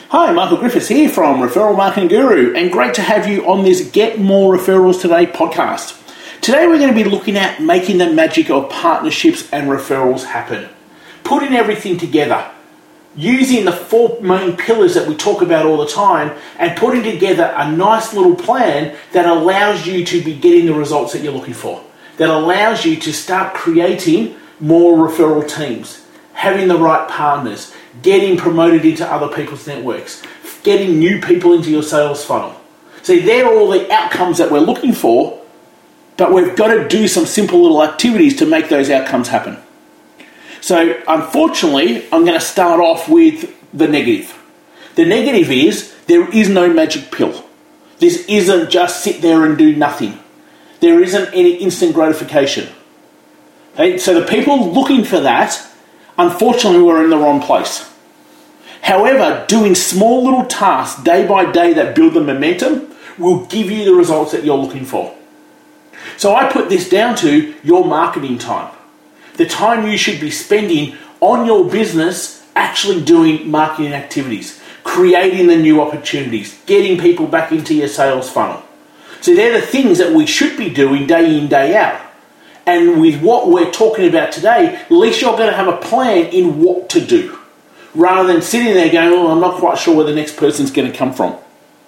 Hi, Michael Griffiths here from Referral Marketing Guru, and great to have you on this Get More Referrals Today podcast. Today we're going to be looking at making the magic of partnerships and referrals happen. Putting everything together, using the four main pillars that we talk about all the time, and putting together a nice little plan that allows you to be getting the results that you're looking for, that allows you to start creating more referral teams, having the right partners, getting promoted into other people's networks, getting new people into your sales funnel. See, they're all the outcomes that we're looking for, but we've got to do some simple little activities to make those outcomes happen. So, unfortunately, I'm going to start off with the negative. The negative is there is no magic pill. This isn't just sit there and do nothing. There isn't any instant gratification. Okay? So the people looking for that, unfortunately, we're in the wrong place. However, doing small little tasks day by day that build the momentum will give you the results that you're looking for. So I put this down to your marketing time. The time you should be spending on your business actually doing marketing activities, creating the new opportunities, getting people back into your sales funnel. So they're the things that we should be doing day in, day out. And with what we're talking about today, at least you're going to have a plan in what to do, rather than sitting there going, oh, I'm not quite sure where the next person's going to come from.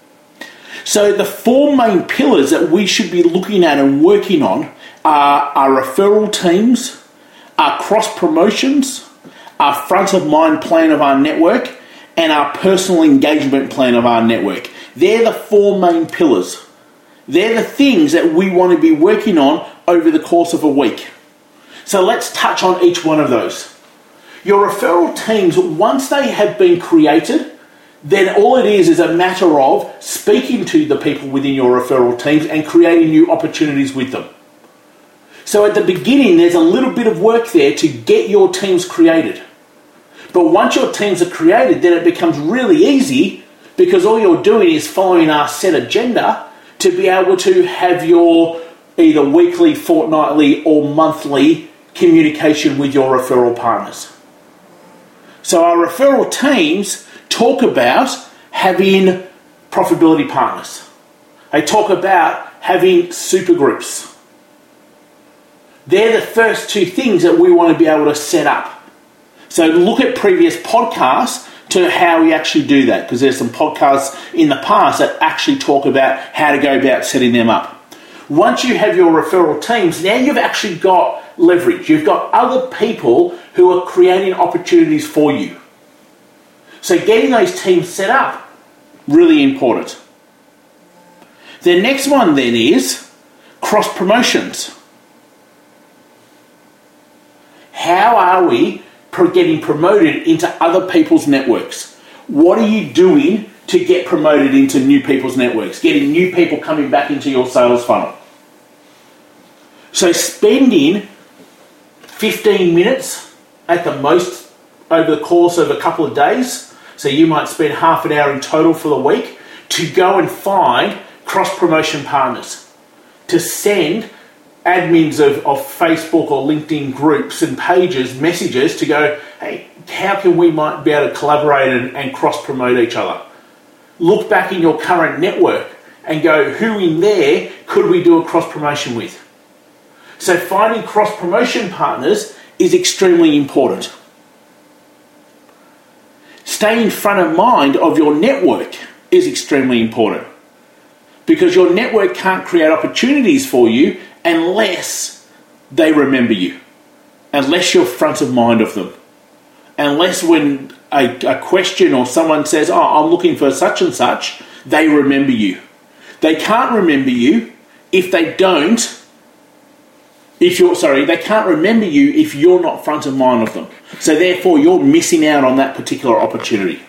So the four main pillars that we should be looking at and working on are our referral teams, our cross promotions, our front of mind plan of our network, and our personal engagement plan of our network. They're the four main pillars. They're the things that we want to be working on over the course of a week. So let's touch on each one of those. Your referral teams, once they have been created, then all it is a matter of speaking to the people within your referral teams and creating new opportunities with them. So at the beginning, there's a little bit of work there to get your teams created. But once your teams are created, then it becomes really easy, because all you're doing is following our set agenda to be able to have your either weekly, fortnightly, or monthly communication with your referral partners. So our referral teams talk about having profitability partners. They talk about having super groups. They're the first two things that we want to be able to set up. So look at previous podcasts to how we actually do that, because there's some podcasts in the past that actually talk about how to go about setting them up. Once you have your referral teams, now you've actually got leverage. You've got other people who are creating opportunities for you. So getting those teams set up, really important. The next one then is cross promotions. How are we getting promoted into other people's networks? What are you doing to get promoted into new people's networks? Getting new people coming back into your sales funnel. So spending 15 minutes at the most over the course of a couple of days, so you might spend half an hour in total for the week, to go and find cross-promotion partners, to send admins of Facebook or LinkedIn groups and pages messages to go, hey, how can we might be able to collaborate and cross-promote each other? Look back in your current network and go, who in there could we do a cross-promotion with? So finding cross-promotion partners is extremely important. Staying front of mind of your network is extremely important, because your network can't create opportunities for you unless they remember you, unless you're front of mind of them, unless when a question or someone says, oh, I'm looking for such and such, they remember you. They can't remember you if they don't, they can't remember you if you're not front of mind of them. So therefore, you're missing out on that particular opportunity.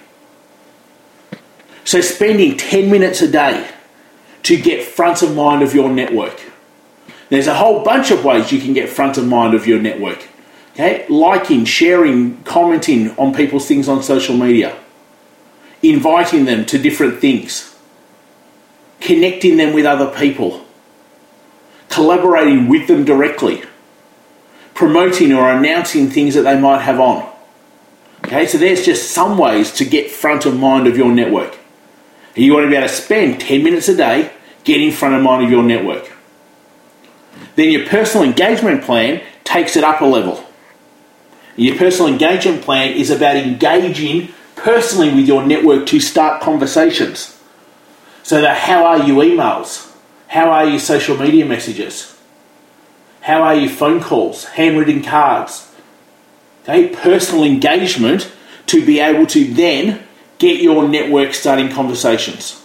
So spending 10 minutes a day to get front of mind of your network. There's a whole bunch of ways you can get front of mind of your network. Okay? Liking, sharing, commenting on people's things on social media. Inviting them to different things. Connecting them with other people. Collaborating with them directly. Promoting or announcing things that they might have on. Okay, so there's just some ways to get front of mind of your network. You want to be able to spend 10 minutes a day getting front of mind of your network. Then your personal engagement plan takes it up a level. Your personal engagement plan is about engaging personally with your network to start conversations. So that how are you emails? How are you social media messages? How are you phone calls? Handwritten cards? Okay, personal engagement to be able to then get your network starting conversations.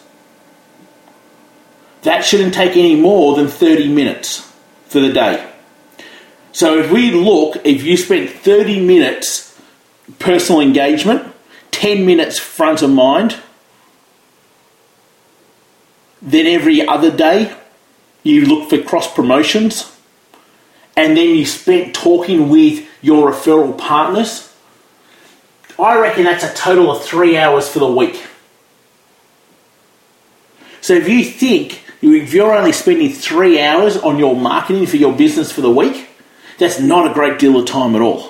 That shouldn't take any more than 30 minutes for the day. So if you spent 30 minutes personal engagement, 10 minutes front of mind, then every other day you look for cross promotions, and then you spent talking with your referral partners, I reckon that's a total of 3 hours for the week. So if you think if you're only spending 3 hours on your marketing for your business for the week, that's not a great deal of time at all.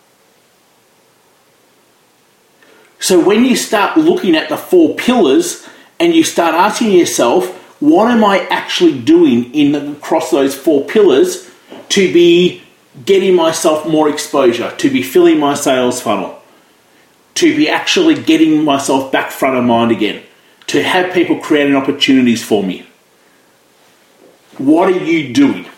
So when you start looking at the 4 pillars and you start asking yourself, what am I actually doing across those 4 pillars to be getting myself more exposure, to be filling my sales funnel, to be actually getting myself back front of mind again, to have people creating opportunities for me? What are you doing?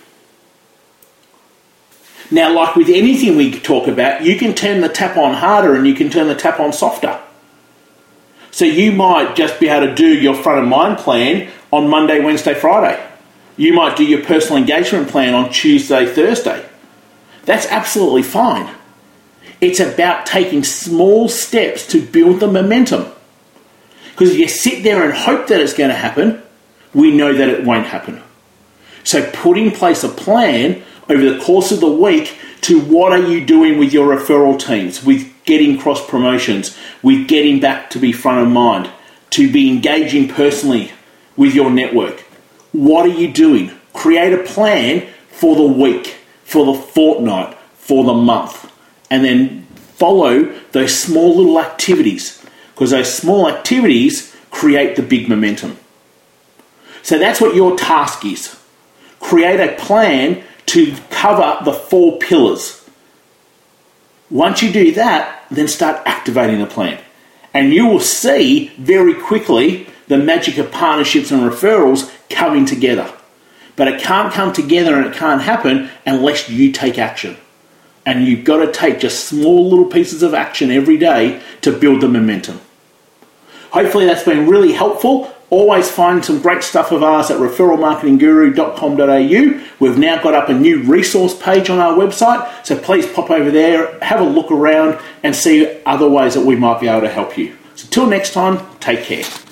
Now, like with anything we talk about, you can turn the tap on harder and you can turn the tap on softer. So you might just be able to do your front of mind plan on Monday, Wednesday, Friday. You might do your personal engagement plan on Tuesday, Thursday. That's absolutely fine. It's about taking small steps to build the momentum. Because if you sit there and hope that it's going to happen, we know that it won't happen. So put in place a plan over the course of the week to what are you doing with your referral teams, with getting cross promotions, with getting back to be front of mind, to be engaging personally with your network. What are you doing? Create a plan for the week, for the fortnight, for the month, and then follow those small little activities, because those small activities create the big momentum. So that's what your task is. Create a plan to cover the 4 pillars. Once you do that, then start activating the plan. And you will see very quickly the magic of partnerships and referrals coming together. But it can't come together and it can't happen unless you take action. And you've got to take just small little pieces of action every day to build the momentum. Hopefully that's been really helpful. Always find some great stuff of ours at referralmarketingguru.com.au. We've now got up a new resource page on our website, so please pop over there, have a look around and see other ways that we might be able to help you. So till next time, take care.